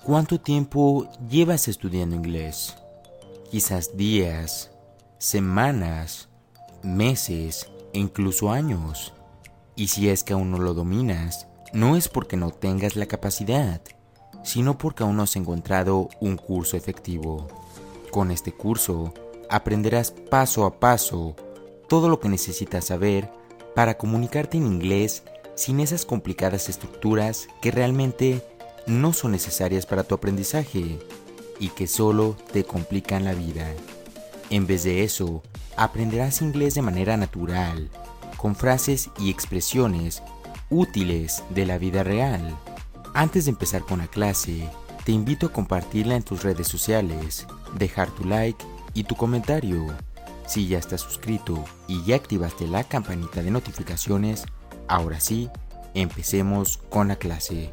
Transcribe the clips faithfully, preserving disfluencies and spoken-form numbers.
¿Cuánto tiempo llevas estudiando inglés? Quizás días, semanas, meses e incluso años. Y si es que aún no lo dominas, no es porque no tengas la capacidad, sino porque aún no has encontrado un curso efectivo. Con este curso, aprenderás paso a paso todo lo que necesitas saber para comunicarte en inglés sin esas complicadas estructuras que realmente no son necesarias para tu aprendizaje y que solo te complican la vida. En vez de eso, aprenderás inglés de manera natural, con frases y expresiones útiles de la vida real. Antes de empezar con la clase, te invito a compartirla en tus redes sociales, dejar tu like y tu comentario. Si ya estás suscrito y ya activaste la campanita de notificaciones, ahora sí, empecemos con la clase.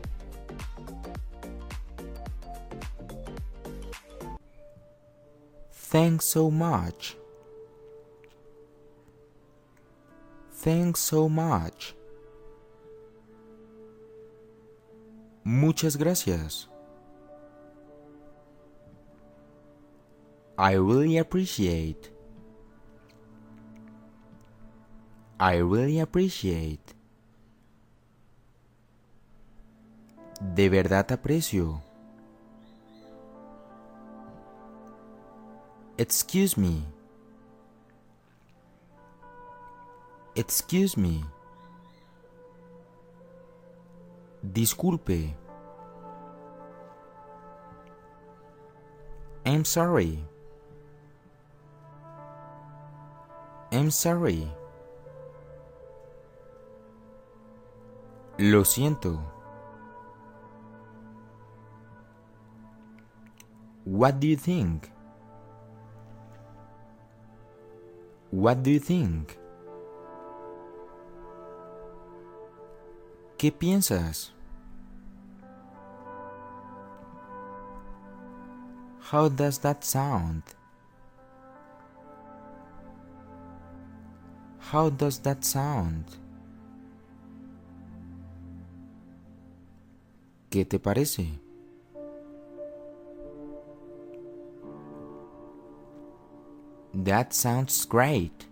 Thanks so much. Thanks so much. Muchas gracias. I really appreciate. I really appreciate. De verdad aprecio. Excuse me. Excuse me. Disculpe. I'm sorry. I'm sorry. Lo siento. What do you think? What do you think? ¿Qué piensas? How does that sound? How does that sound? ¿Qué te parece? That sounds great.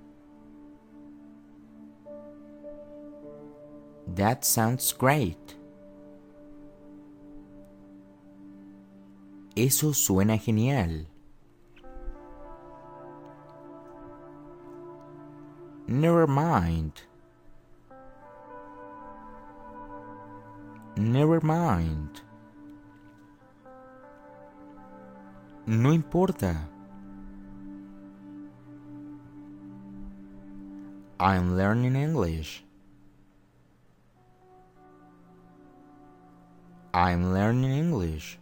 That sounds great. Eso suena genial. Never mind. Never mind. No importa. I'm learning English. I'm learning English.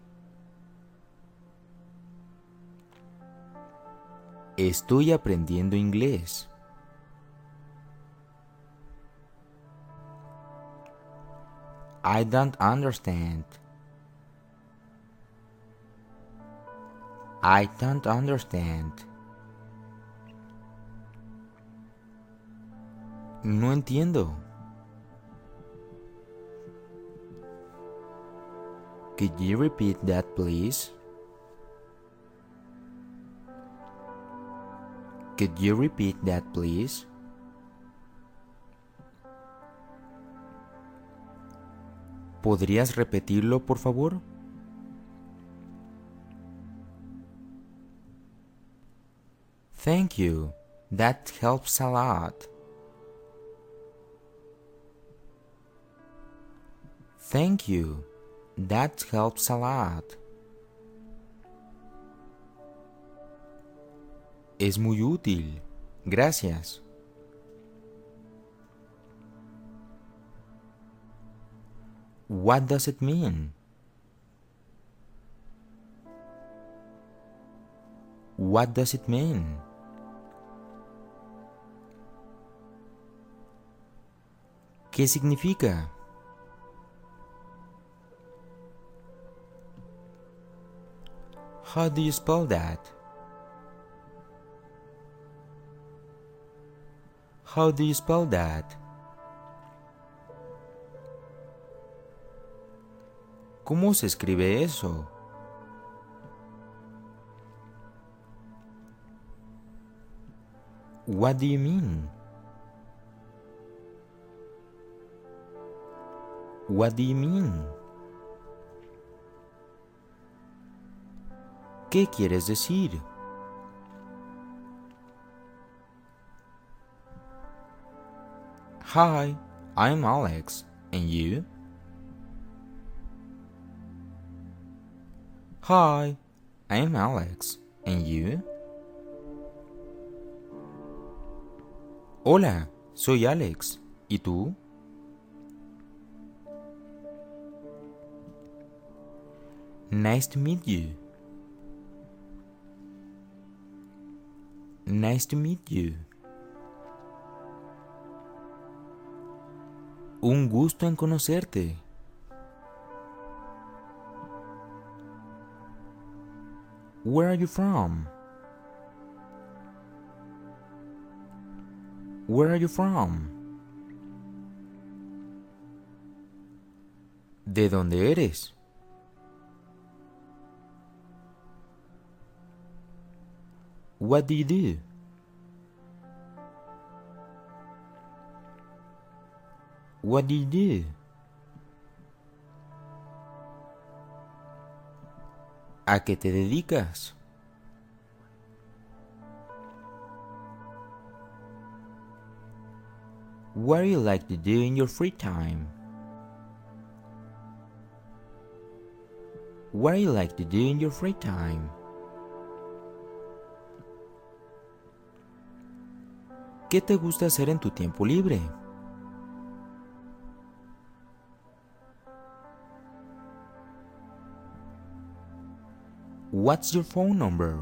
Estoy aprendiendo inglés. I don't understand. I don't understand. No entiendo. Could you repeat that, please? Could you repeat that, please? ¿Podrías repetirlo, por favor? Thank you. That helps a lot. Thank you. That helps a lot. Es muy útil. Gracias. What does it mean? What does it mean? ¿Qué significa? How do you spell that? How do you spell that? ¿Cómo se escribe eso? What do you mean? What do you mean? ¿Qué quieres decir? Hi, I'm Alex. And you? Hi, I'm Alex. And you? Hola, soy Alex. ¿Y tú? Nice to meet you. Nice to meet you. Un gusto en conocerte. Where are you from? Where are you from? ¿De dónde eres? What do you do? What do you do? ¿A qué te dedicas? What do you like to do in your free time? What do you like to do in your free time? ¿Qué te gusta hacer en tu tiempo libre? What's your phone number?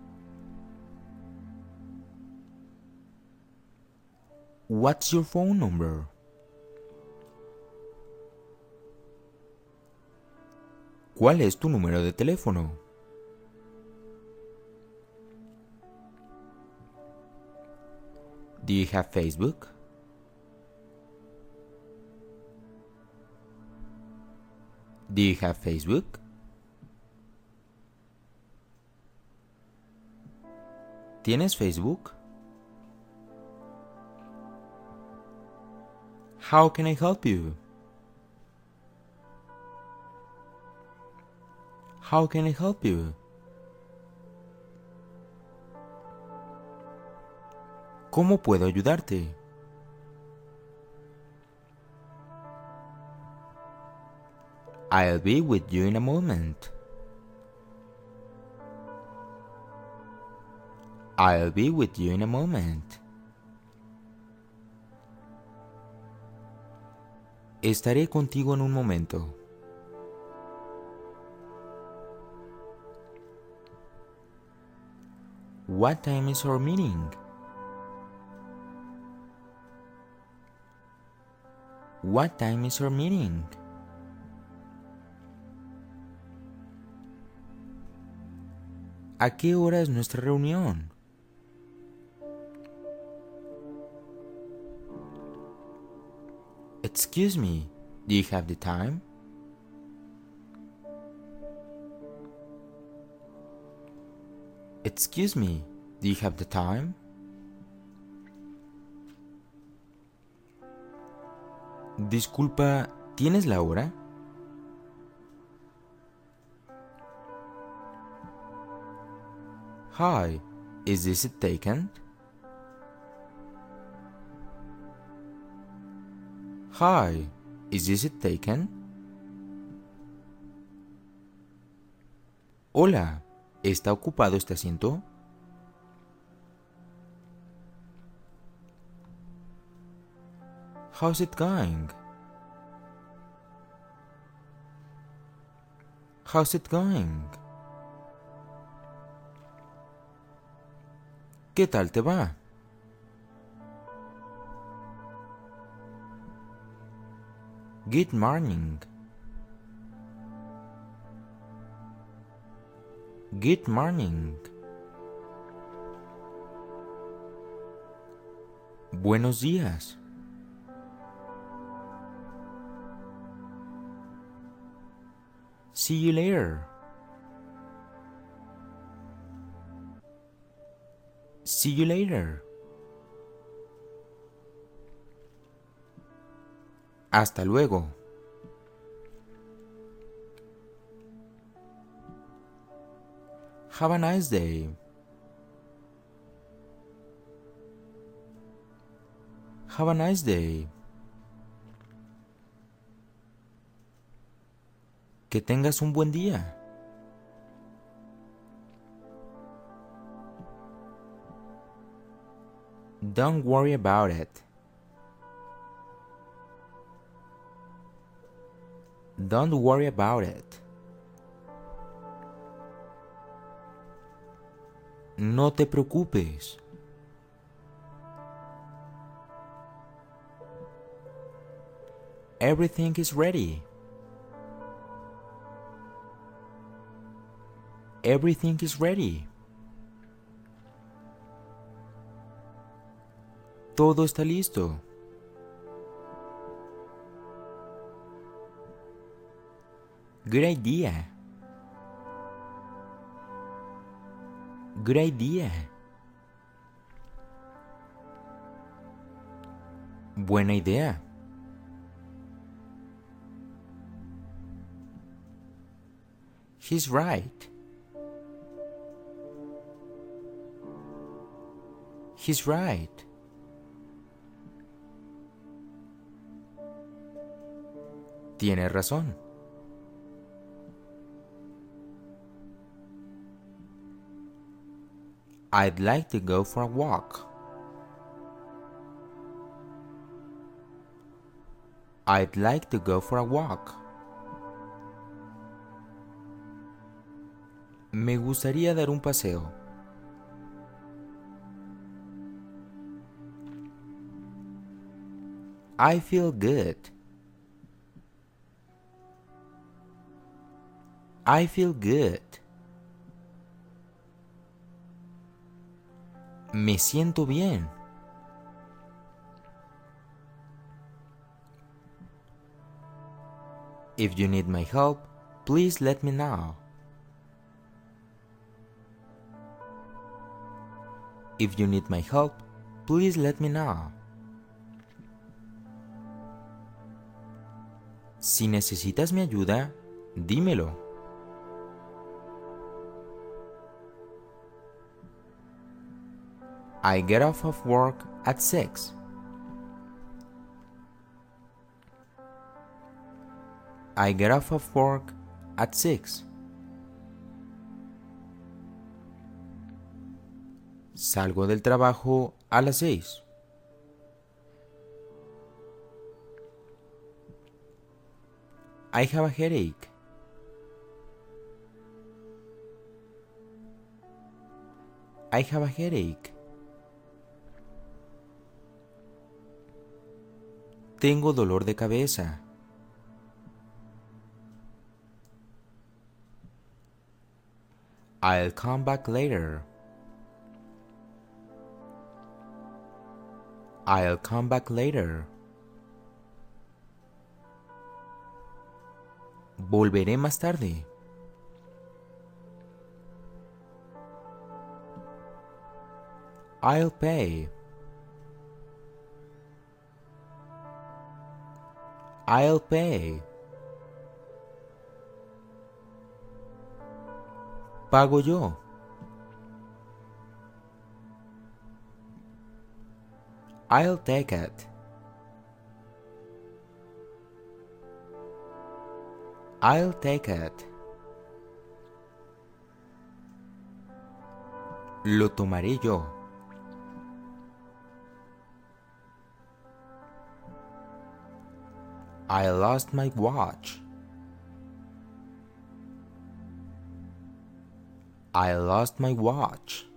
What's your phone number? ¿Cuál es tu número de teléfono? Do you have Facebook? Do you have Facebook? ¿Tienes Facebook? How can I help you? How can I help you? ¿Cómo puedo ayudarte? I'll be with you in a moment. I'll be with you in a moment. Estaré contigo en un momento. What time is our meeting? What time is our meeting? ¿A qué hora es nuestra reunión? Excuse me, do you have the time? Excuse me, do you have the time? Disculpa, ¿tienes la hora? Hi, is this it taken? Hi, is this it taken? Hola, ¿está ocupado este asiento? How's it going? How's it going? ¿Qué tal te va? Good morning. Good morning. Buenos días. See you later. See you later. Hasta luego. Have a nice day. Have a nice day. Que tengas un buen día. Don't worry about it. Don't worry about it. No te preocupes. Everything is ready. Everything is ready. Todo está listo. Good idea. Good idea. Buena idea. He's right. He's right. Tiene razón. I'd like to go for a walk. I'd like to go for a walk. Me gustaría dar un paseo. I feel good. I feel good. Me siento bien. If you need my help, please let me know. If you need my help, please let me know. Si necesitas mi ayuda, dímelo. I get off of work at six. I get off of work at six. Salgo del trabajo a las seis. I have a headache. I have a headache. Tengo dolor de cabeza. I'll come back later. I'll come back later. Volveré más tarde. I'll pay. I'll pay. Pago yo. I'll take it. I'll take it. Lo tomaré yo. I lost my watch. I lost my watch.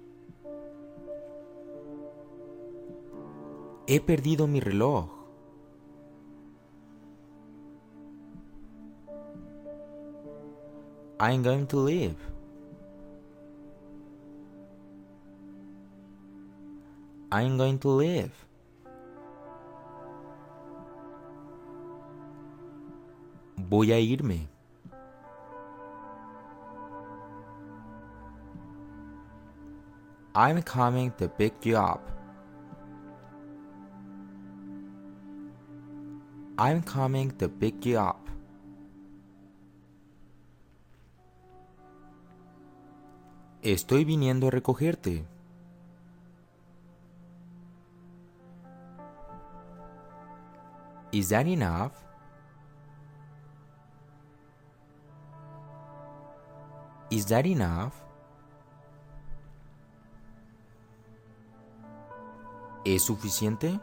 He perdido mi reloj. I'm going to leave. I'm going to leave. Voy a irme. I'm coming to pick you up. I'm coming to pick you up. Estoy viniendo a recogerte. Is that enough? Is that enough? ¿Es suficiente?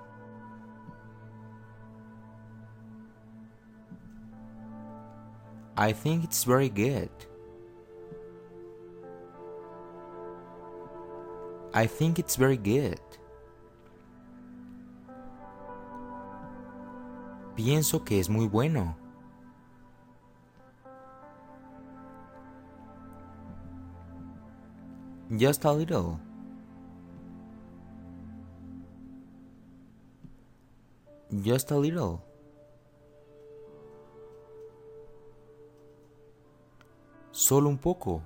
I think it's very good. I think it's very good. Pienso que es muy bueno. Just a little. Just a little. Solo un poco.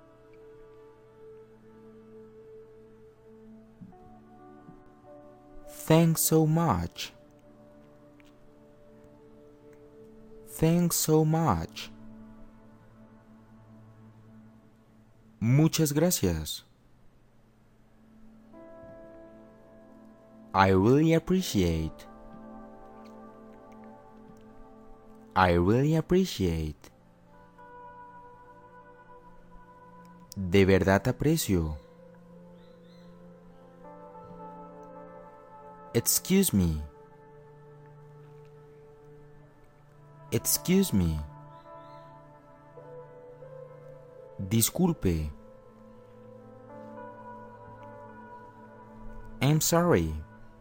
Thanks so much. Thanks so much. Muchas gracias. I really appreciate. I really appreciate. De verdad aprecio. Excuse me. Excuse me. Disculpe. I'm sorry.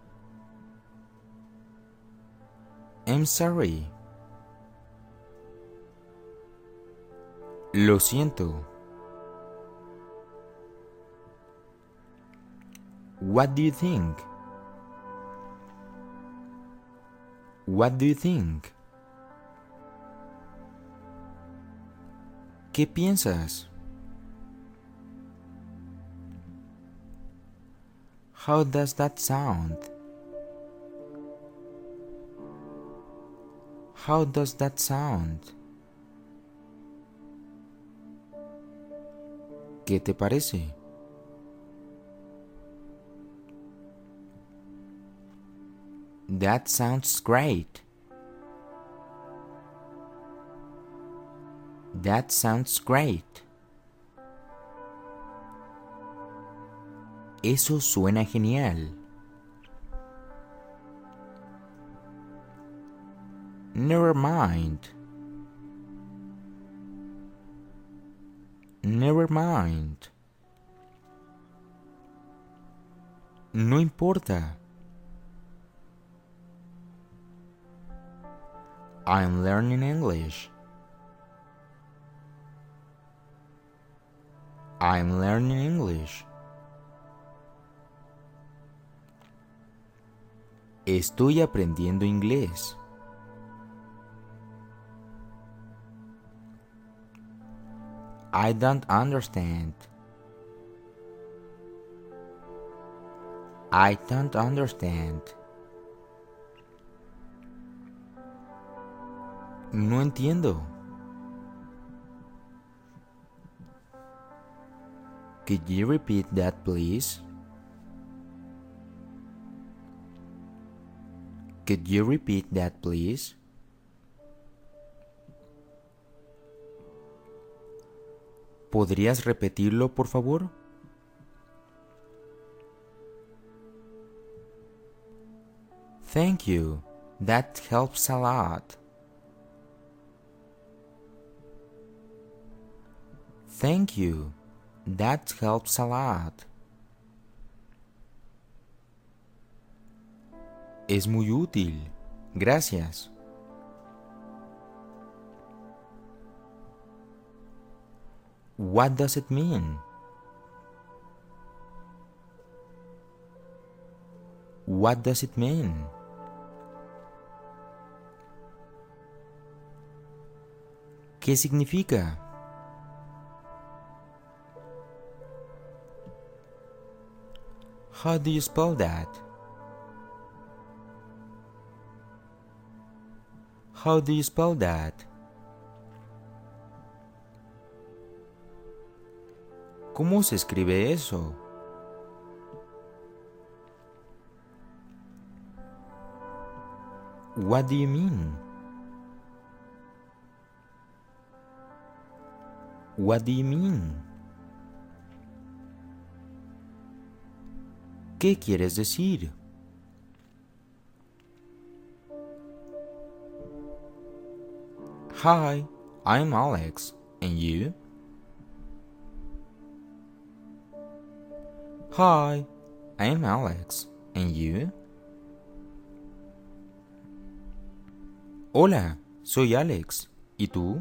I'm sorry. Lo siento. What do you think? What do you think? ¿Qué piensas? How does that sound? How does that sound? ¿Qué te parece? That sounds great. That sounds great. Eso suena genial. Never mind. Never mind. No importa. I'm learning English. I'm learning English. Estoy aprendiendo inglés. I don't understand. I don't understand. No entiendo. Could you repeat that, please? Could you repeat that, please? ¿Podrías repetirlo, por favor? Thank you. That helps a lot. Thank you. That helps a lot. Es muy útil. Gracias. What does it mean? What does it mean? ¿Qué significa? How do you spell that? How do you spell that? ¿Cómo se escribe eso? What do you mean? What do you mean? ¿Qué quieres decir? Hi, I'm Alex. And you? Hi, I'm Alex. And you? Hola, soy Alex. ¿Y tú?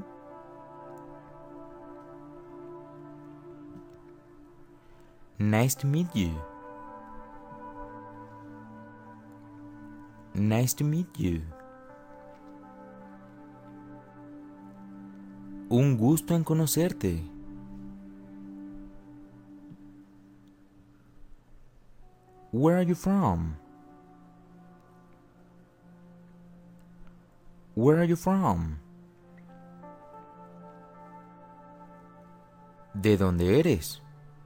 Nice to meet you. Nice to meet you. Un gusto en conocerte. Where are you from? Where are you from? ¿De dónde eres?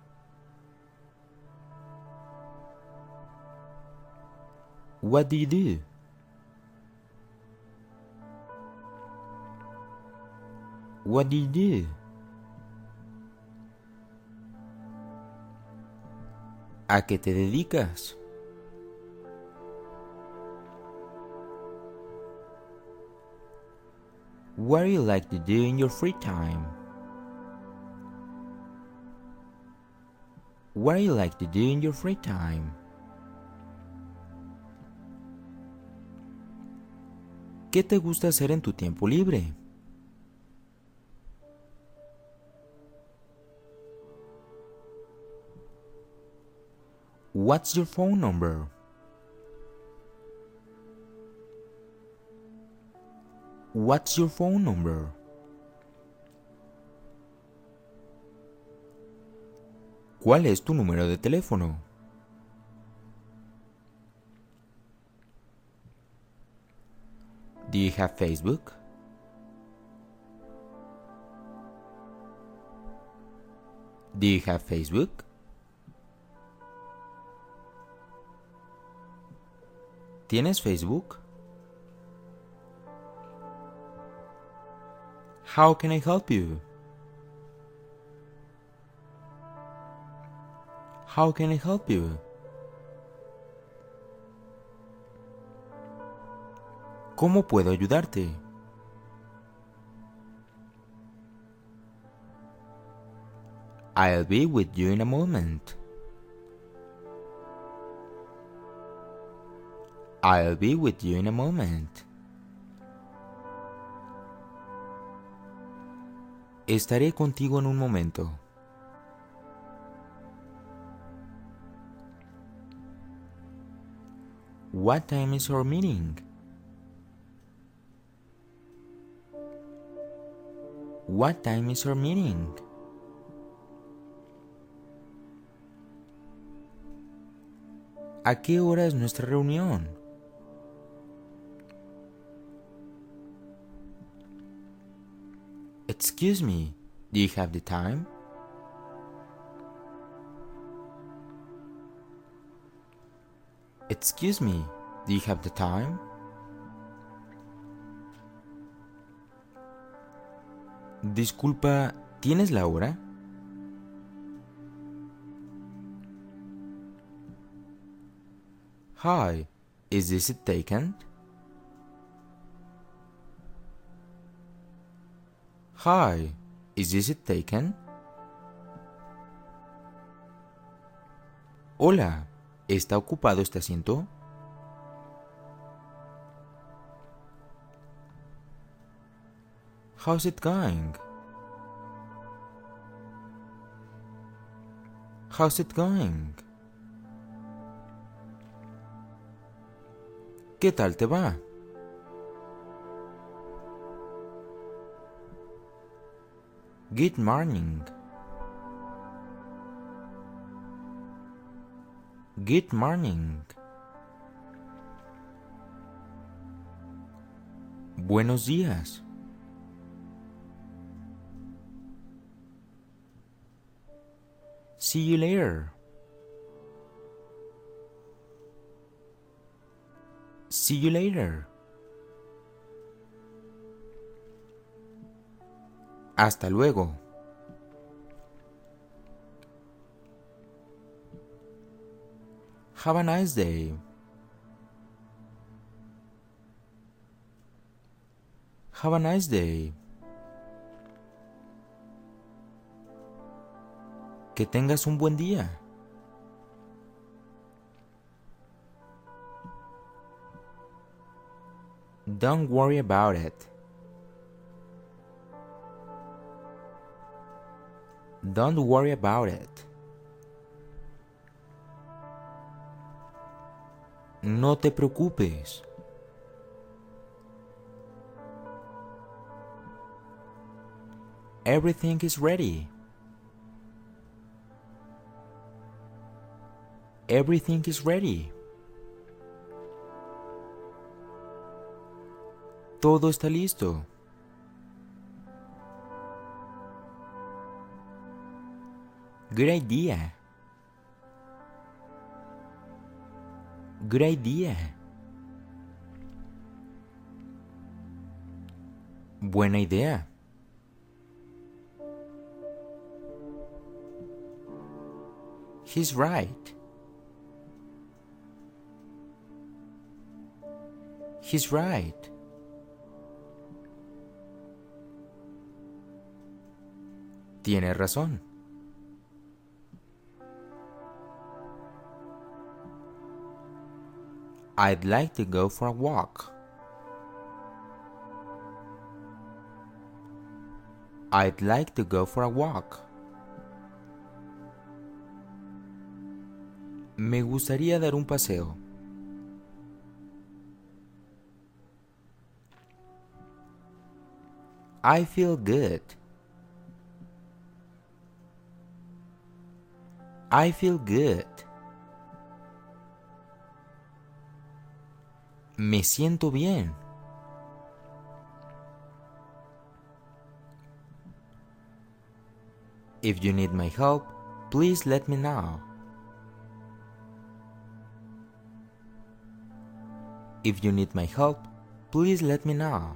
What do you do? What do you do? ¿A qué te dedicas? What do you like to do in your free time? What do you like to do in your free time? ¿Qué te gusta hacer en tu tiempo libre? What's your phone number? What's your phone number? ¿Cuál es tu número de teléfono? Do you have Facebook? Do you have Facebook? ¿Tienes Facebook? How can I help you? How can I help you? ¿Cómo puedo ayudarte? I'll be with you in a moment. I'll be with you in a moment. Estaré contigo en un momento. What time is our meeting? What time is our meeting? ¿A qué hora es nuestra reunión? Excuse me, do you have the time? Excuse me, do you have the time? Disculpa, ¿tienes la hora? Hi, is this it taken? Hi, is this it taken? Hola, ¿está ocupado este asiento? How's it going? How's it going? ¿Qué tal te va? Good morning. Good morning. Buenos días. See you later. See you later. Hasta luego. Have a nice day. Have a nice day. Que tengas un buen día. Don't worry about it. Don't worry about it. No te preocupes. Everything is ready. Everything is ready. Todo está listo. Good idea. Good idea. Buena idea. He's right. He's right. Tiene razón. I'd like to go for a walk. I'd like to go for a walk. Me gustaría dar un paseo. I feel good. I feel good. Me siento bien. If you need my help, please let me know. If you need my help, please let me know.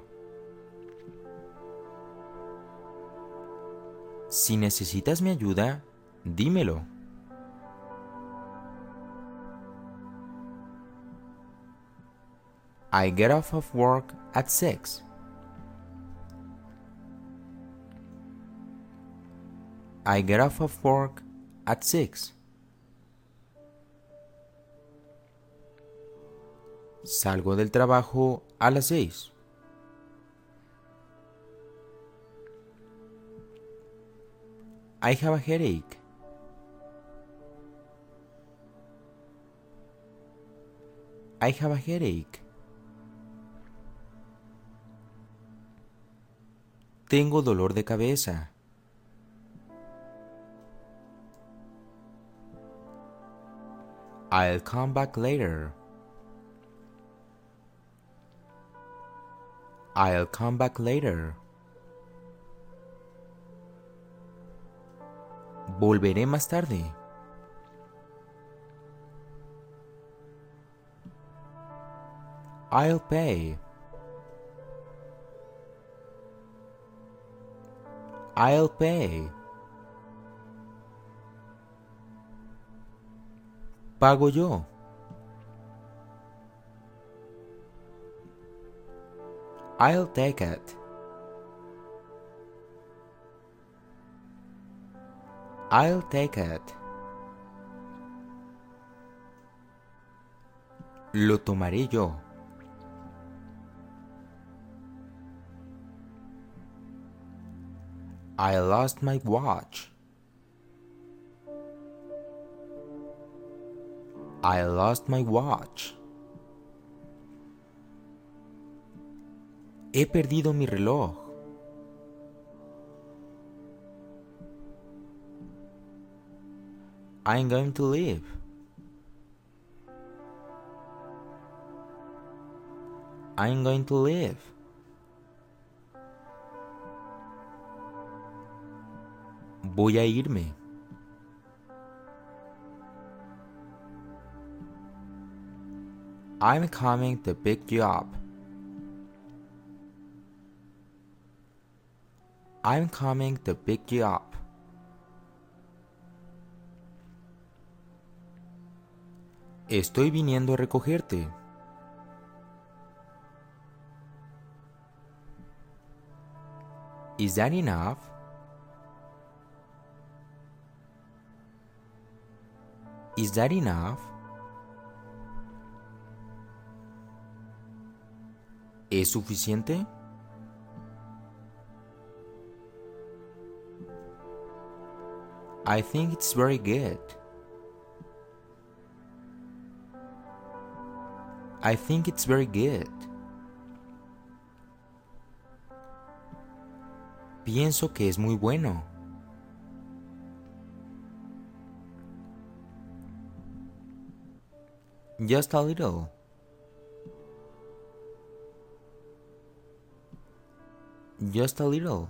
Si necesitas mi ayuda, dímelo. I get off of work at six. I get off of work at six. Salgo del trabajo a las seis. I have a headache. I have a headache. Tengo dolor de cabeza. I'll come back later. I'll come back later. Volveré más tarde. I'll pay. I'll pay. Pago yo. I'll take it. I'll take it. Lo tomaré yo. I lost my watch. I lost my watch. He perdido mi reloj. I'm going to leave. I'm going to leave. Voy a irme. I'm coming to pick you up. I'm coming to pick you up. Estoy viniendo a recogerte. Is that enough? Is that enough? ¿Es suficiente? I think it's very good. I think it's very good. Pienso que es muy bueno. Just a little. Just a little.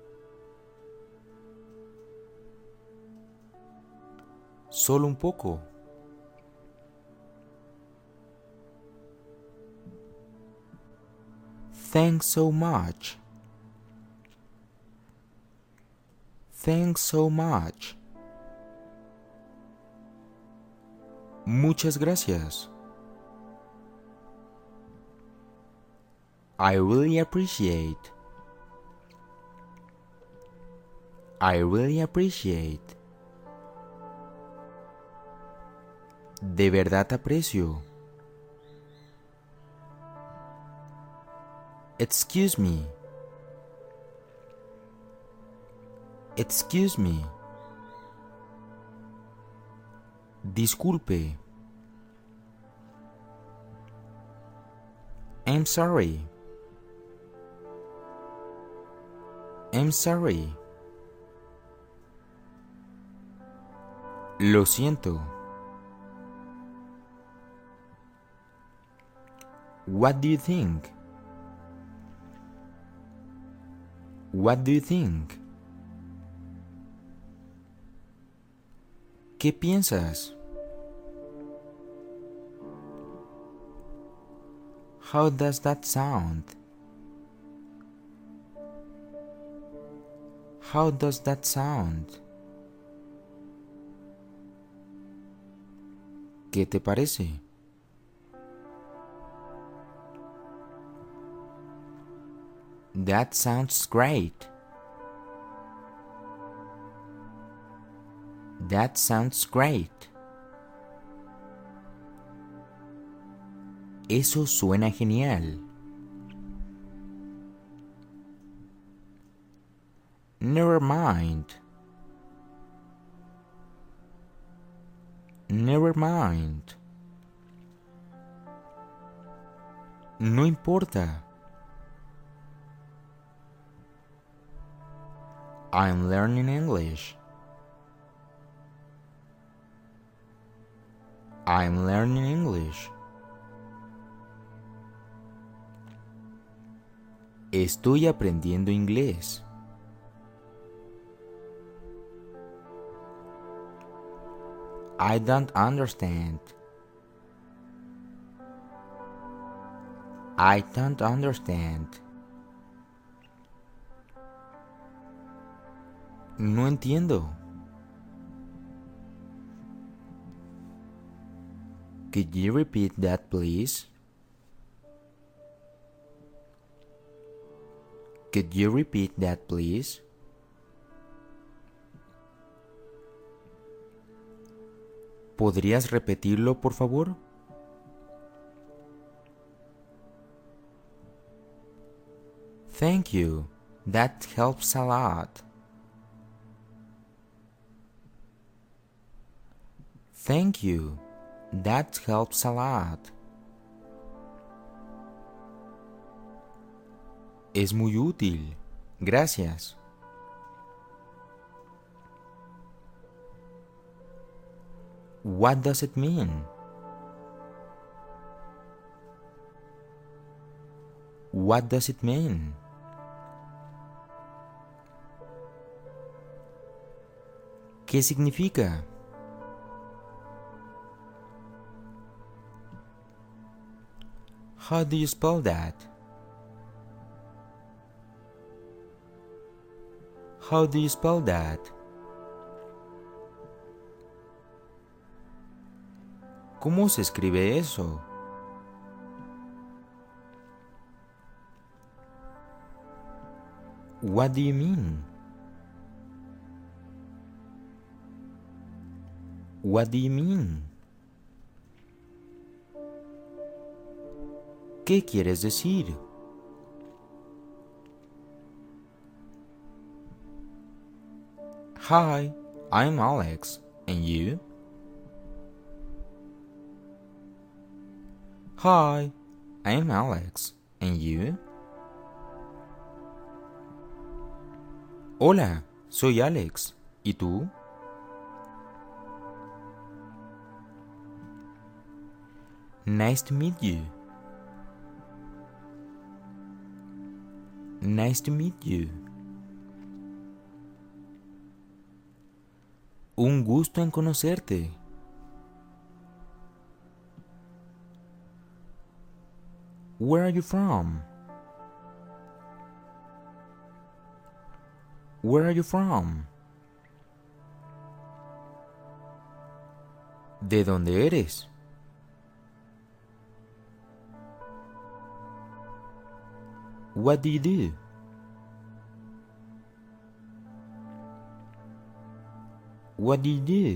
Solo un poco. Thanks so much. Thanks so much. Muchas gracias. I really appreciate. I really appreciate. De verdad aprecio. Excuse me. Excuse me. Disculpe. I'm sorry. I'm sorry. Lo siento. What do you think? What do you think? ¿Qué piensas? How does that sound? How does that sound? ¿Qué te parece? That sounds great. That sounds great. Eso suena genial. Never mind. Never mind. No importa. I'm learning English. I'm learning English. Estoy aprendiendo inglés. I don't understand. I don't understand. No entiendo. Could you repeat that, please? Could you repeat that, please? ¿Podrías repetirlo, por favor? Thank you. That helps a lot. Thank you. That helps a lot. Es muy útil. Gracias. What does it mean? What does it mean? ¿Qué significa? How do you spell that? How do you spell that? ¿Cómo se escribe eso? What do you mean? What do you mean? ¿Qué quieres decir? Hi, I'm Alex. And you? Hi, I'm Alex. And you? Hola, soy Alex. ¿Y tú? Nice to meet you. Nice to meet you. Un gusto en conocerte. Where are you from? Where are you from? ¿De dónde eres? What do you do? What do you do?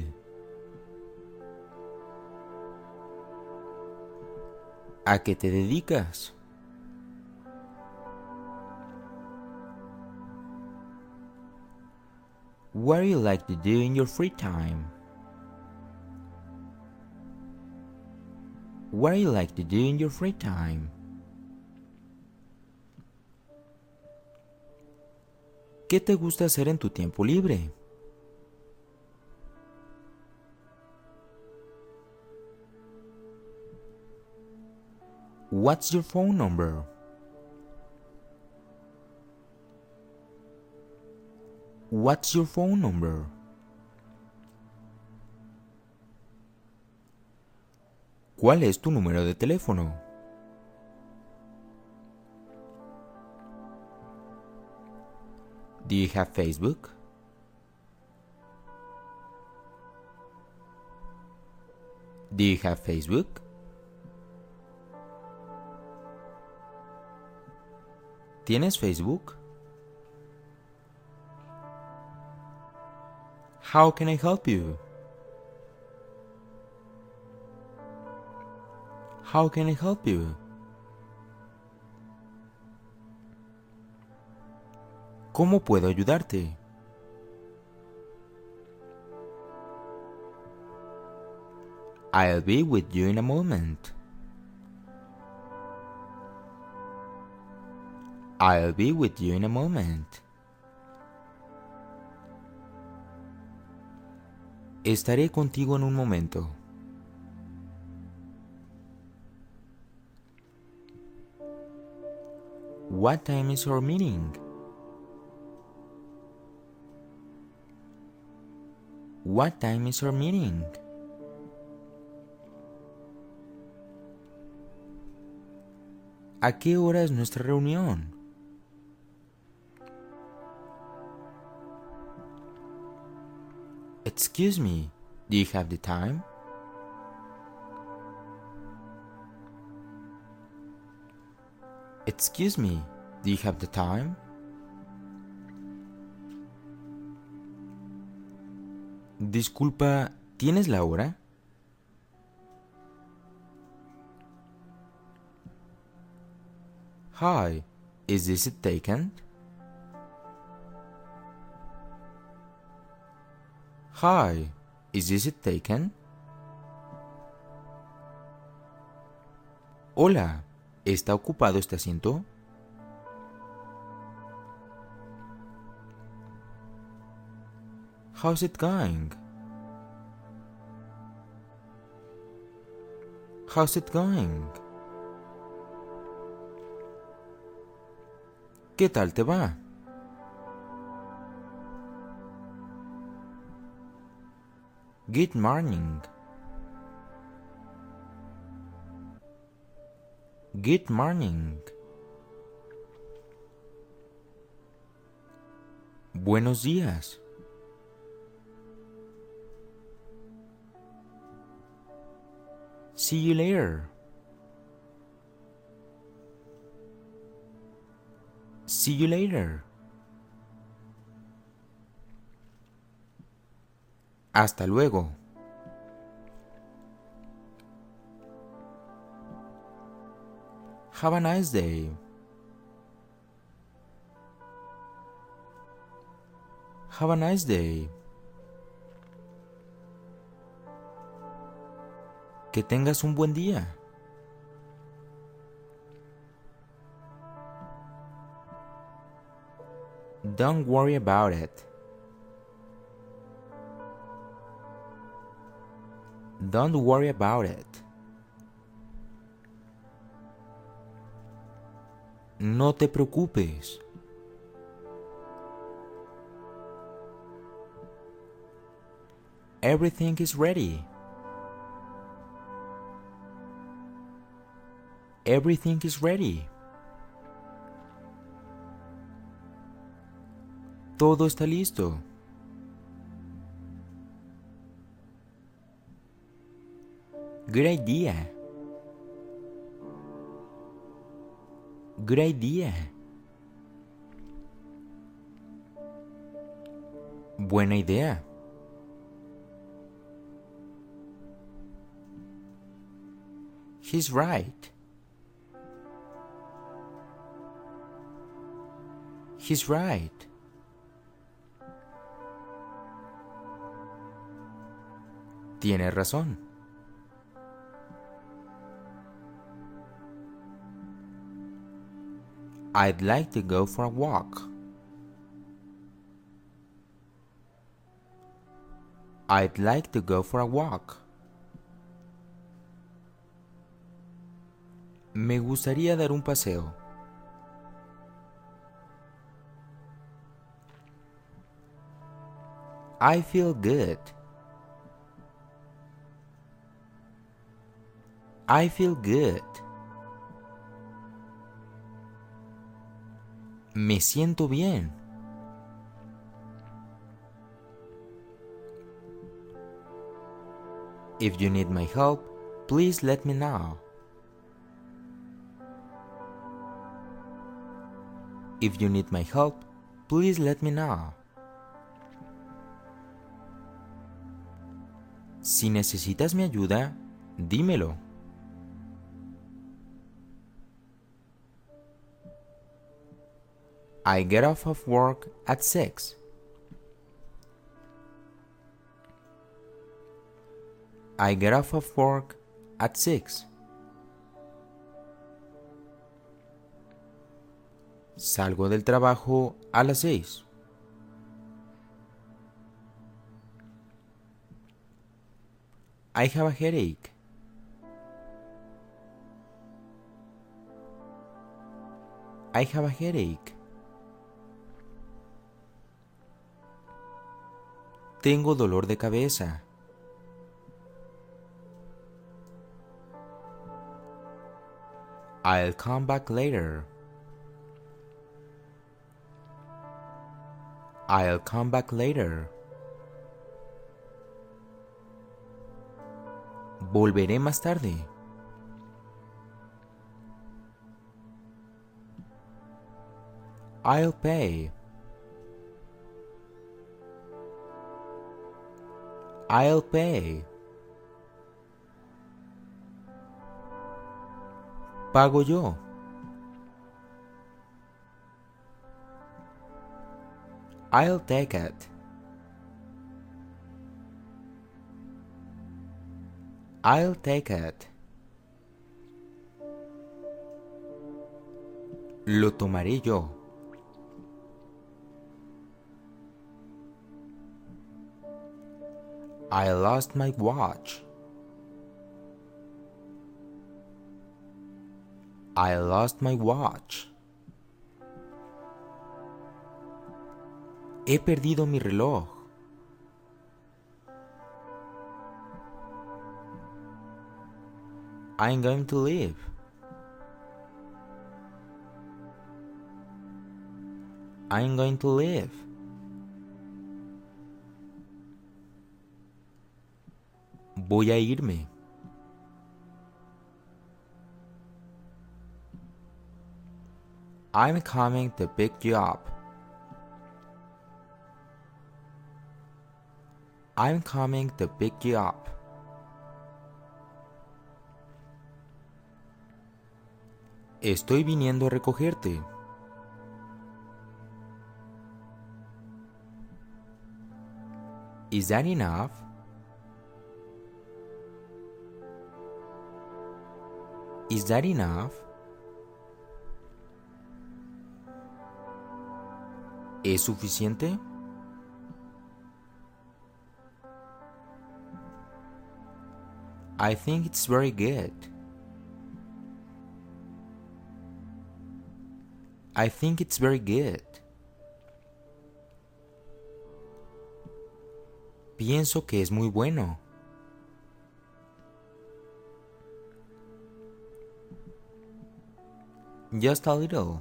¿A qué te dedicas? What do you like to do in your free time? What do you like to do in your free time? ¿Qué te gusta hacer en tu tiempo libre? What's your phone number? What's your phone number? ¿Cuál es tu número de teléfono? Do you have Facebook? Do you have Facebook? ¿Tienes Facebook? How can I help you? How can I help you? ¿Cómo puedo ayudarte? I'll be with you in a moment. I'll be with you in a moment. Estaré contigo en un momento. What time is our meeting? What time is our meeting? ¿A qué hora es nuestra reunión? Excuse me, do you have the time? Excuse me, do you have the time? Disculpa, ¿tienes la hora? Hi, is this it taken? Hi, is this it taken? Hola, ¿está ocupado este asiento? How's it going? How's it going? ¿Qué tal te va? Good morning. Good morning. Buenos días. See you later. See you later. Hasta luego. Have a nice day. Have a nice day. Que tengas un buen día. Don't worry about it. Don't worry about it. No te preocupes. Everything is ready. Everything is ready. Todo está listo. Good idea. Good idea. Buena idea. He's right. He's right. Tiene razón. I'd like to go for a walk. I'd like to go for a walk. Me gustaría dar un paseo. I feel good. I feel good. Me siento bien. If you need my help, please let me know. If you need my help, please let me know. Si necesitas mi ayuda, dímelo. I get off of work at six. I get off of work at six. Salgo del trabajo a las seis. I have a headache. I have a headache. Tengo dolor de cabeza. I'll come back later. I'll come back later. Volveré más tarde. I'll pay. I'll pay. Pago yo. I'll take it. I'll take it. Lo tomaré yo. I lost my watch. I lost my watch. He perdido mi reloj. I'm going to leave. I'm going to leave. Voy a irme. I'm coming to pick you up. I'm coming to pick you up. Estoy viniendo a recogerte. Is that enough? Is that enough? ¿Es suficiente? I think it's very good. I think it's very good. Pienso que es muy bueno. Just a little.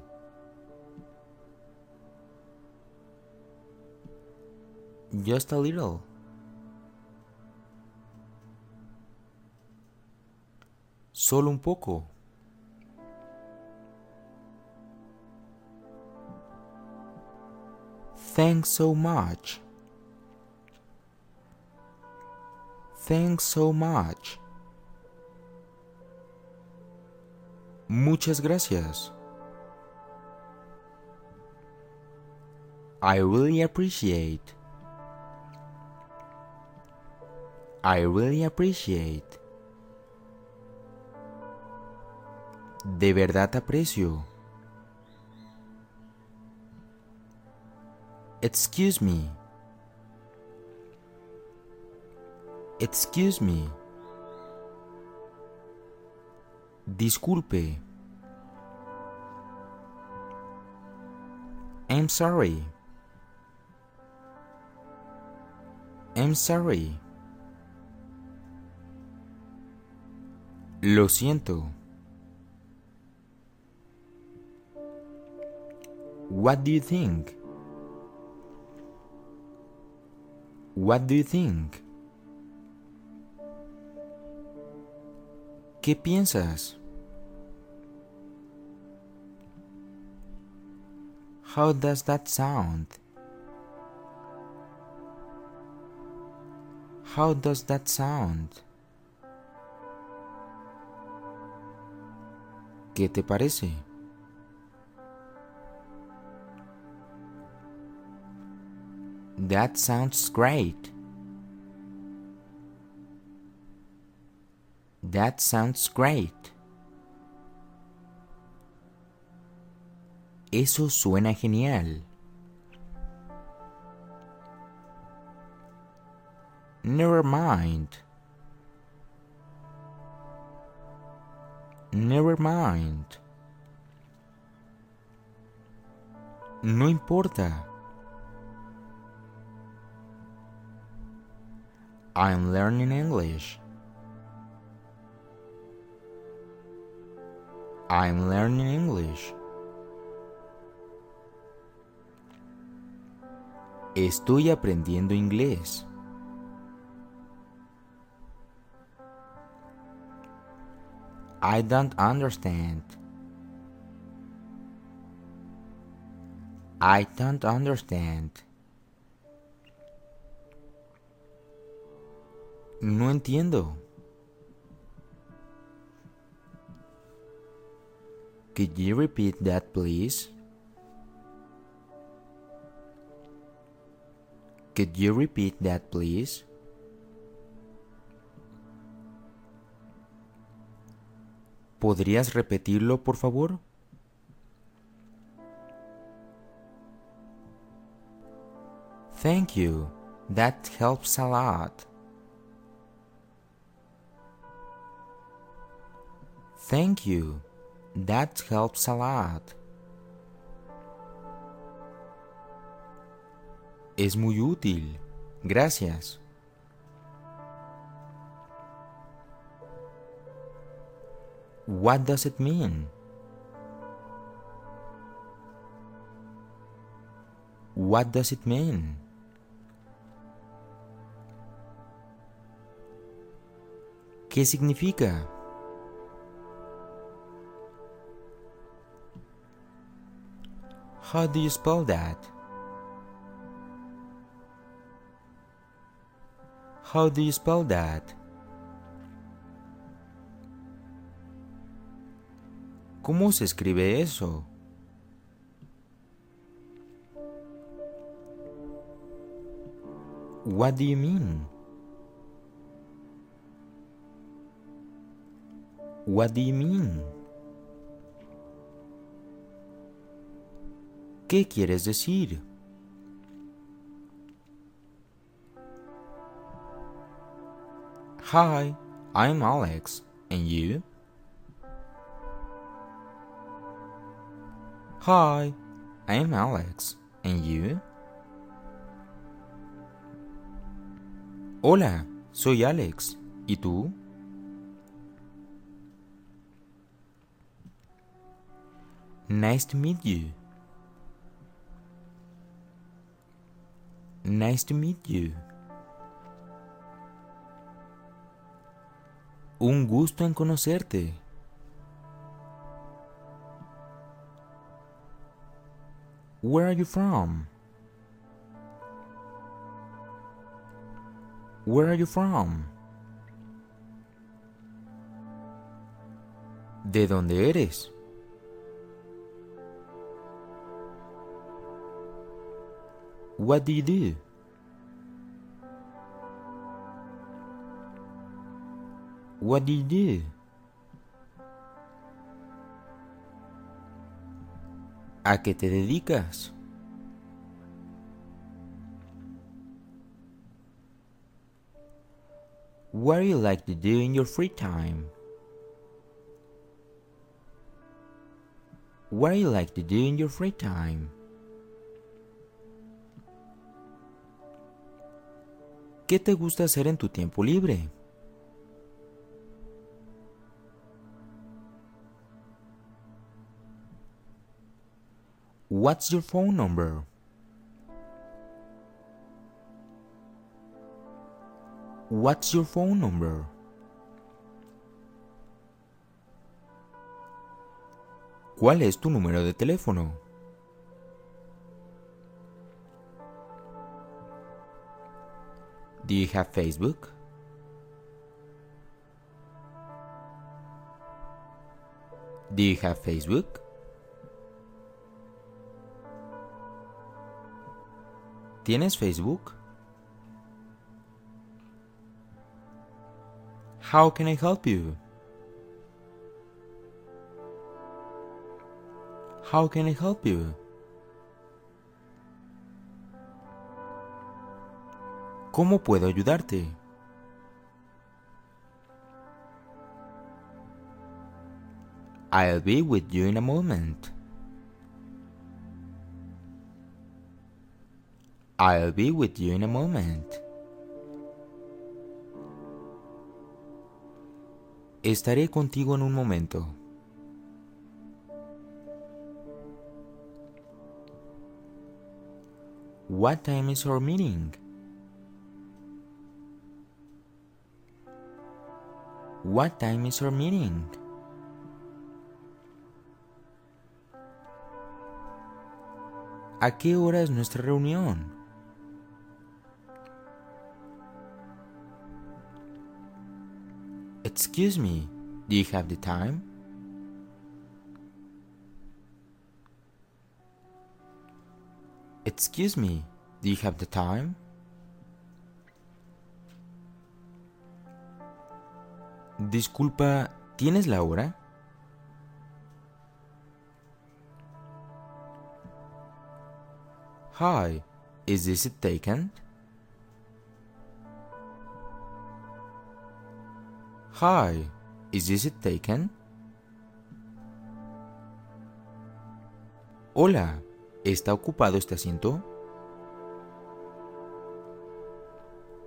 Just a little. Solo un poco. Thanks so much. Thanks so much. Muchas gracias. I really appreciate. I really appreciate. De verdad aprecio. Excuse me. Excuse me. Disculpe. I'm sorry. I'm sorry. Lo siento. What do you think? What do you think? ¿Qué piensas? How does that sound? How does that sound? ¿Qué te parece? That sounds great. That sounds great. Eso suena genial. Never mind. Never mind. No importa. I'm learning English. I'm learning English. Estoy aprendiendo inglés. I don't understand. I don't understand. No entiendo. Could you repeat that, please? Could you repeat that, please? ¿Podrías repetirlo, por favor? Thank you. That helps a lot. Thank you. That helps a lot. Es muy útil. Gracias. What does it mean? What does it mean? ¿Qué significa? How do you spell that? How do you spell that? ¿Cómo se escribe eso? What do you mean? What do you mean? ¿Qué quieres decir? Hi, I'm Alex. And you? Hi, I'm Alex. And you? Hola, soy Alex. ¿Y tú? Nice to meet you. Nice to meet you. Un gusto en conocerte. Where are you from? Where are you from? ¿De dónde eres? What do you do? What do you do? ¿A qué te dedicas? What do you like to do in your free time? What do you like to do in your free time? ¿Qué te gusta hacer en tu tiempo libre? What's your phone number? What's your phone number? ¿Cuál es tu número de teléfono? Do you have Facebook? Do you have Facebook? ¿Tienes Facebook? How can I help you? How can I help you? ¿Cómo puedo ayudarte? I'll be with you in a moment. I'll be with you in a moment. Estaré contigo en un momento. What time is our meeting? What time is our meeting? ¿A qué hora es nuestra reunión? Excuse me, do you have the time? Excuse me, do you have the time? Disculpa, ¿tienes la hora? Hi, is this it taken? Hi, is this it taken? Hola, ¿está ocupado este asiento?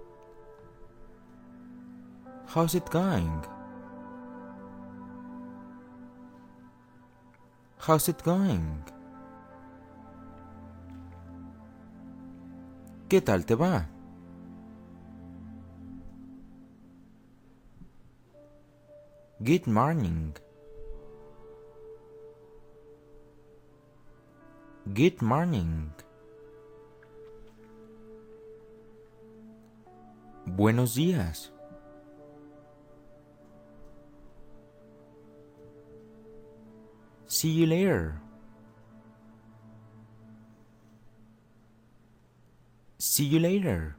How's it going? How's it going? ¿Qué tal te va? Good morning. Good morning. Buenos días. See you later. See you later.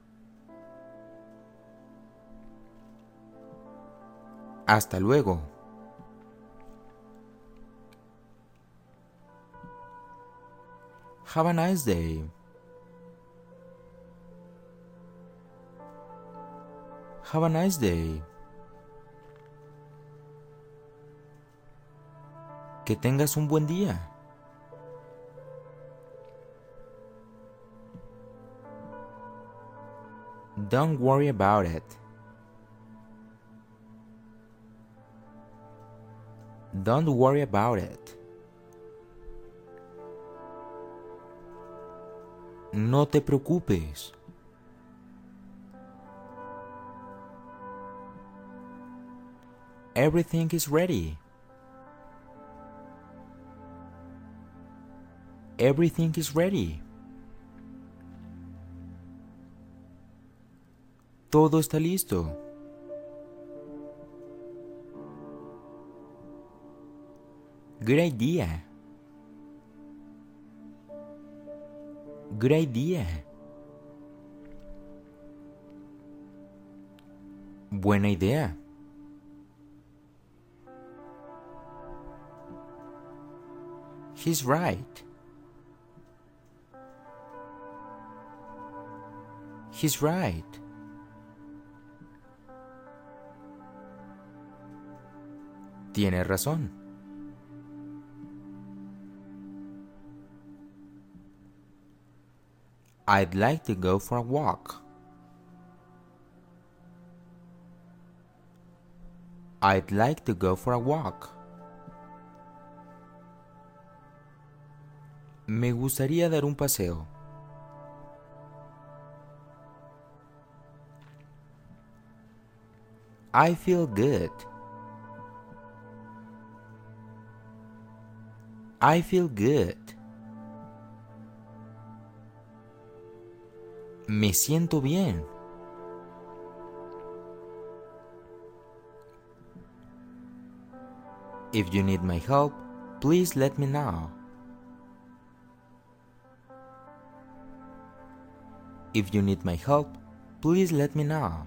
Hasta luego. Have a nice day. Have a nice day. Que tengas un buen día. Don't worry about it. Don't worry about it. No te preocupes. Everything is ready. Everything is ready. Todo está listo. Good idea. Good idea. Buena idea. He's right. He's right. Tiene razón. I'd like to go for a walk. I'd like to go for a walk. Me gustaría dar un paseo. I feel good. I feel good. Me siento bien. If you need my help, please let me know. If you need my help, please let me know.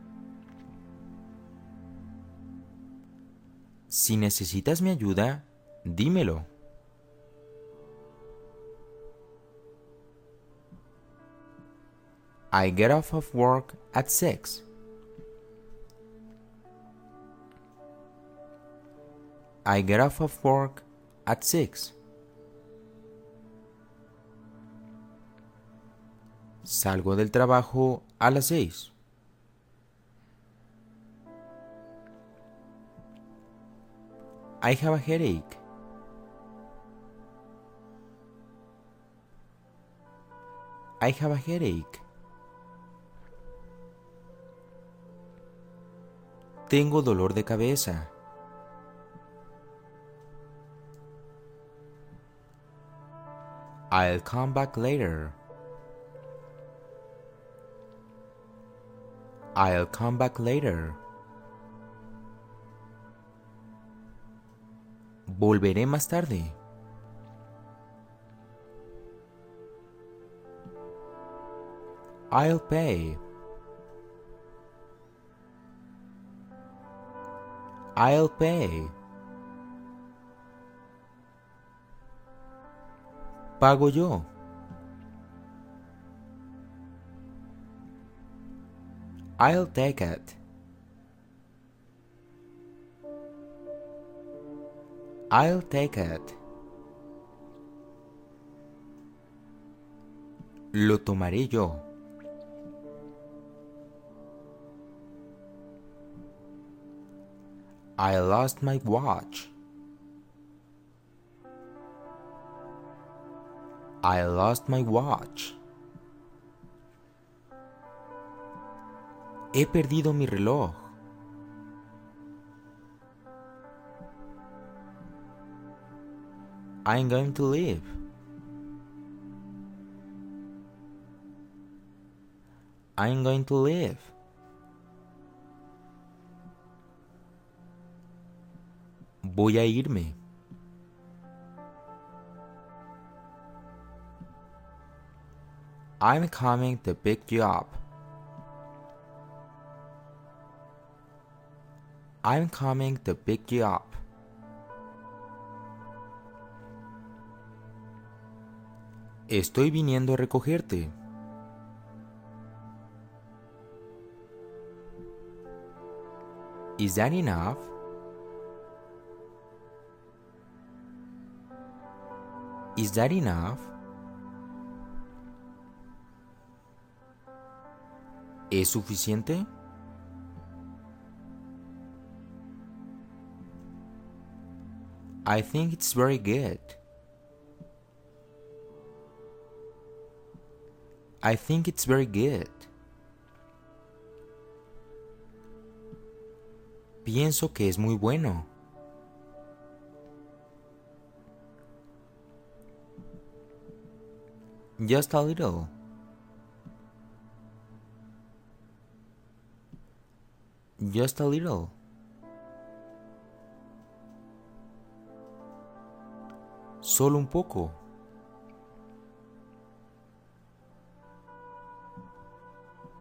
Si necesitas mi ayuda, dímelo. I get off of work at six. I get off of work at six. Salgo del trabajo a las seis. I have a headache. I have a headache. Tengo dolor de cabeza. I'll come back later. I'll come back later. Volveré más tarde. I'll pay. I'll pay. Pago yo. I'll take it. I'll take it. Lo tomaré yo. I lost my watch. I lost my watch. He perdido mi reloj. I'm going to leave. I'm going to leave. Voy a irme. I'm coming to pick you up. I'm coming to pick you up. Estoy viniendo a recogerte. Is that enough? Is that enough? ¿Es suficiente? I think it's very good. I think it's very good. Pienso que es muy bueno. Just a little. Just a little. Solo un poco.